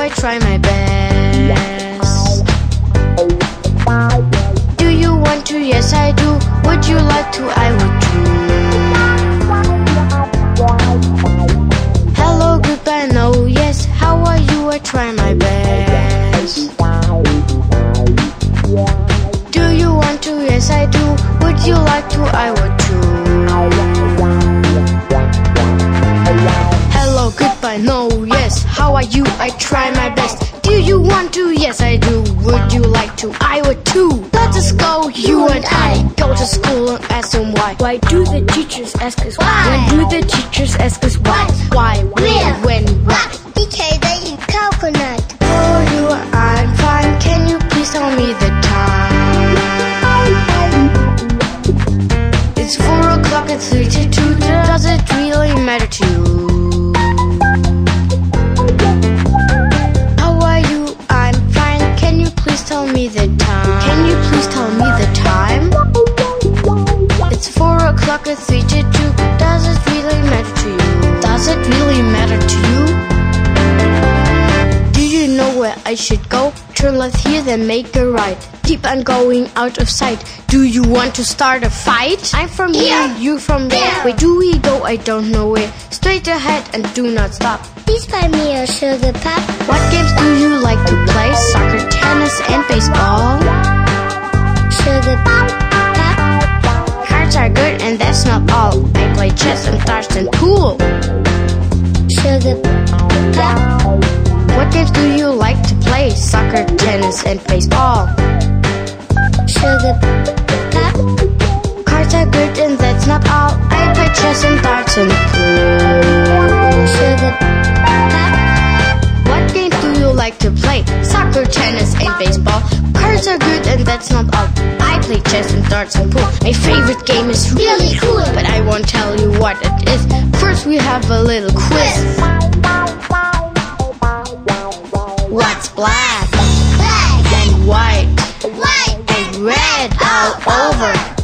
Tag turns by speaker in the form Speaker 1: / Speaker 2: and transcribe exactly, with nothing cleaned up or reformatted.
Speaker 1: I try my best. Do you want to? Yes, I do. Would you like to? I would too. Hello, goodbye, no, yes. How are you? I try my best. Do you want to? Yes, I do. Would you like to? I would too. Hello, goodbye, no, yes. How are you? I try my best. Do you want to? Yes, I do. Would you like to? I would too. Let us go, you and I. Go to school and ask them why. Why do the teachers ask us why? When do the teachers ask us why? Why, where, when, what?
Speaker 2: Because they eat coconut.
Speaker 1: For you, I'm fine. Can you please tell me the time? It's four o'clock and three to two. Does it really matter to you? How are you? I'm fine. Can you please tell me the time? Can you please tell me the time? It's four o'clock and three to two. Does it really matter to you? Does it really matter to you? Do you know where I should go? Turn left here, then make a right. Keep on going out of sight. Do you want to start a fight? I'm from here, you from there. Where do we go? I don't know where. Straight ahead and do not stop.
Speaker 2: Please buy me a sugar pop.
Speaker 1: What games do you like to play? Soccer, tennis, and baseball.
Speaker 2: Sugar pop.
Speaker 1: Cards are good and that's not all. I play chess and darts and pool.
Speaker 2: Sugar pop.
Speaker 1: What games do you like to play? Soccer, tennis, and baseball.
Speaker 2: Sugar pop.
Speaker 1: Cards are good and that's not all. I play chess and darts and pool.
Speaker 2: Sugar pop.
Speaker 1: What games do you like to play? Soccer, tennis, and baseball. Cards are good and that's not all. I play chess and darts and pool. My favorite game is really cool, but I won't tell you what it is. First we have a little quiz. What's black?
Speaker 2: Black.
Speaker 1: And white?
Speaker 2: White.
Speaker 1: And red all over?